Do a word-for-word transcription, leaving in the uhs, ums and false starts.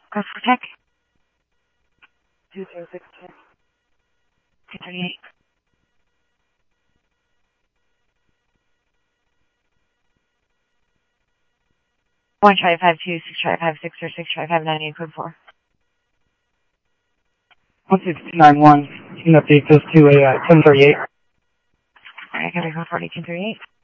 Go for tech. two zero six two. two thirty-eight. One try five two six try five six or six try five nine eight code four. one six two nine one. You can update this to a uh, ten thirty-eight. Alright, I gotta go forty two thirty-eight.